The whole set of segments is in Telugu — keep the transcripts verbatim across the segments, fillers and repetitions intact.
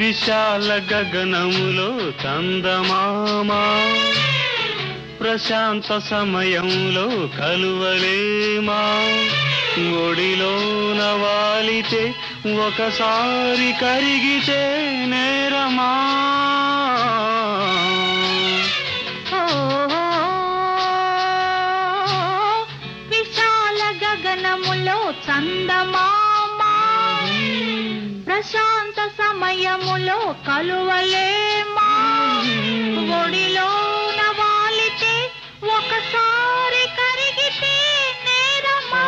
విశాల గగనములో చందమామా ప్రశాంత సమయంలో కలువలేమా ఒడిలోన వాలితే ఒకసారి కరిగితే నేరమా విశాల గగనములో చందమామా ప్రశాంత సమయములో కలువలేమా ఒడిలోన వాలితే ఒకసారి కరిగితే నేరమా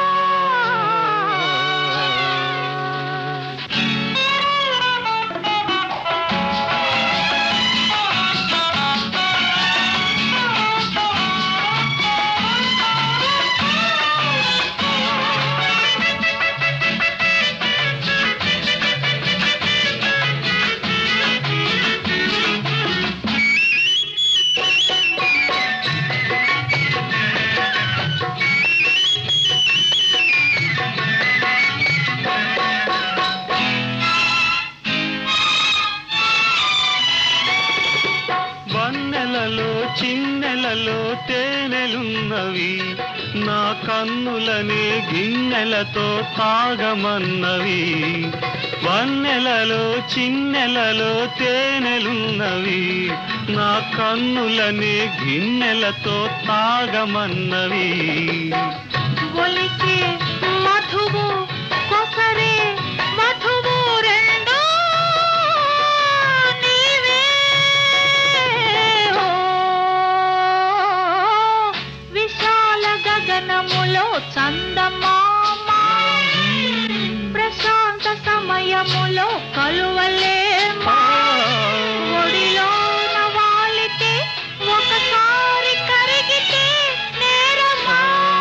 వన్నెలలో చిన్నెలలో తేనెలున్నవి నా కన్నులనే గిన్నెలతో తాగమన్నవి వన్నెలలో చిన్నెలలో తేనెలున్నవి నా కన్నులనే గిన్నెలతో తాగమన్నవి ఒలికే మధువు కొసరే మధువు రెండు నీవే ఓ విశాల గగనములో చందమామా ప్రశాంత సమయములో కలువలేమా ఒడిలోన వాలితే ఒకసారి కరిగితే నేరమా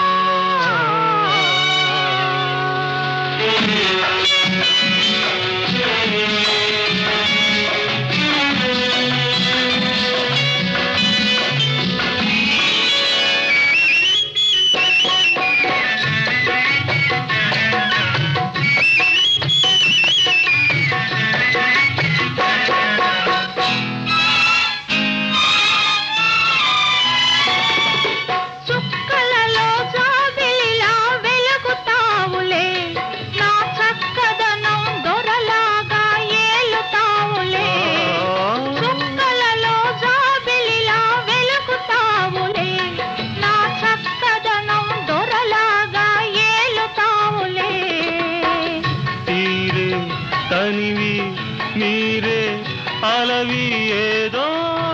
చుక్కలలో జాబిలిలా వెలుగుతావులే నా చక్కదనం దొరలాగా ఏలుతావులే చుక్కలలో జాబిలిలా వెలుగుతావులే నా చక్కదనం దొరలాగా ఏలుతావులే తీరే తనివి మీరే అలవి ఏదో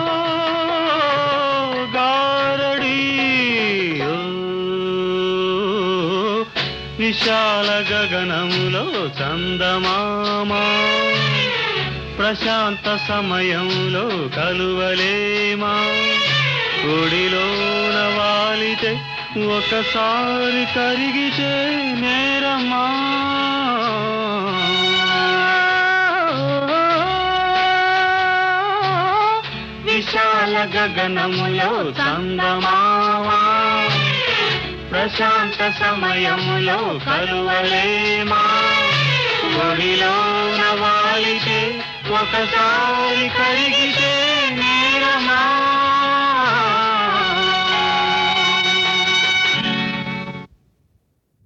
గారడి ఓ, విశాల గగనములో చందమామా ప్రశాంత సమయంలో కలువలేమా ఒడిలోన వాలితే ఒకసారి కరిగితే నేరమా విశాల గగనములో చందమామా ప్రశాంత సమయములో కలువలేమా ఒడిలోన వాలితే ఒకసారి కరిగితే